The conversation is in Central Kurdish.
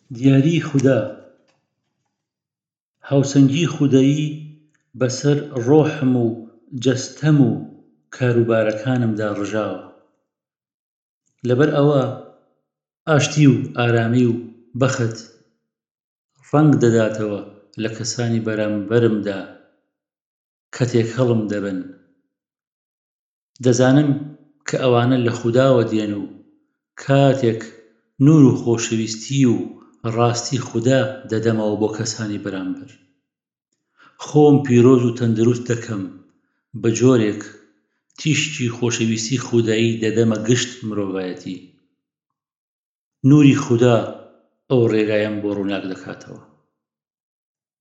دیاریی خودا هاوسەنگیی خودایی بەسەر ڕۆحم و جەستەم و کاروبارەکانمدا ڕژاوە لەبەر ئەوە ئاشتی و ئارامی و بەخت ڕەنگ دەداتەوە لە کەسانی بەرامبەرمدا کە تێکەڵم دەبن دەزانم کە ئەوانە لە خوداوە دێن و کاتێک نور و خۆشەویستی و ڕاستی خودا دەدەمەوە بۆ کەسانی بەرامبەر خۆم پیرۆز و تەندروست دەکەم بە جۆرێک تیشکی خۆشەویستی خودایی دەدەمە گشت مرۆڤایەتی نوری خودا ئەو ڕێگایم بۆ ڕووناک دەکاتەوە